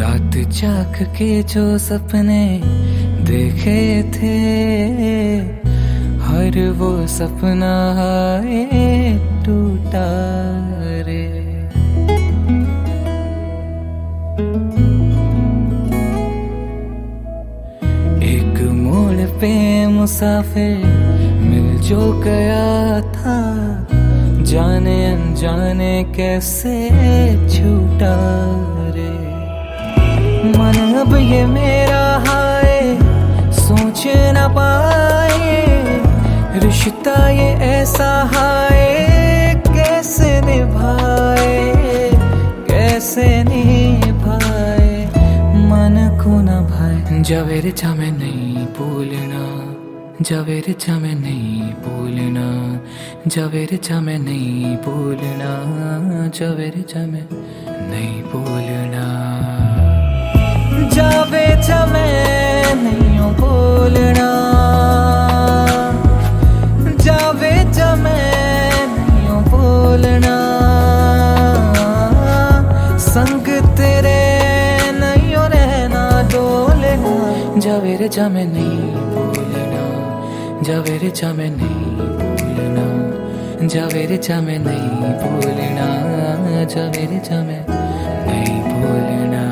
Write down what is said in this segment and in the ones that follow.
रात जाग के जो सपने देखे थे, हर वो सपना है टूटा रे। एक मोड़ पे मुसाफिर मिल जो गया था, जाने अनजाने कैसे छूटा रे। मन अब ये मेरा हाय सोच न पाए, रिश्ता ये ऐसा हाय कैसे निभाए, कैसे निभाए मन को न भाए। जावेर जा मैं नहीं भूलना, जावेर जा मैं नहीं भूलना, जावेर जा मैं नहीं भूलना, जावेर जा मैं नहीं भूलना। जावे जा मैं नहीं भूलना, जावे जा मैं नहीं भूलना, संग तेरे नहीं रहना डोलना। जावेर जा मैं नहीं भूलना, जावेर जा मैं नहीं भूलना, जावेर जा मैं नहीं भूलना, जावेर जा मैं नहीं भूलना।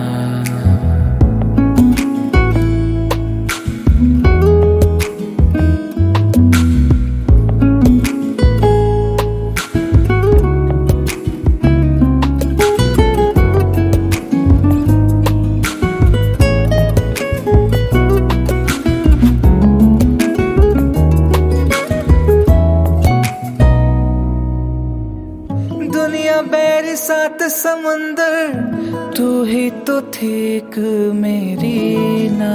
दुनिया मेरे साथ समंदर, तू ही तो थी एक मेरी ना।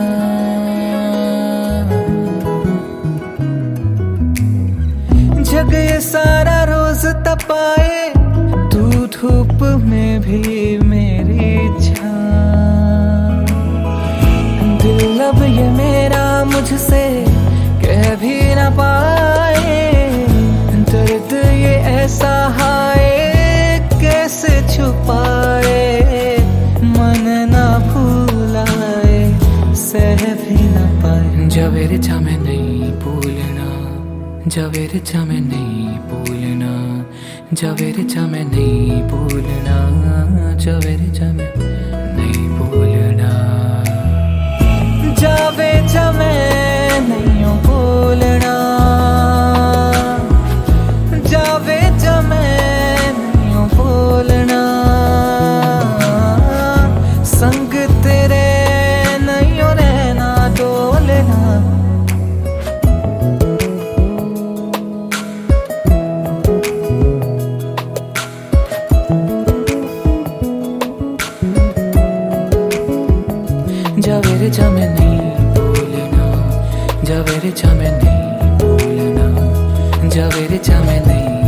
जग ये सारा रोज तपाए, तू धूप में भी मेरी छाँ। दिल अब ये मेरा मुझसे कह भी ना पाए, दर्द ये ऐसा हाय कैसे छुपाए, मन ना भूलाए सह भी ना पाए। जावेर जा मैं नहीं भूलना, जावेर जा मैं नहीं भूलना, जावेर जा मैं नहीं भूलना, जावेर जा मैं नहीं भूलना। जावे जा मैं नहीं भूलना, जावे जा मैं नहीं भूलना, संग तेरे नहीं रहना डोलना। जावेर जा मैं नहीं भूलना, जावेर जा मैं नहीं भूलना, जावेर जा मैं नहीं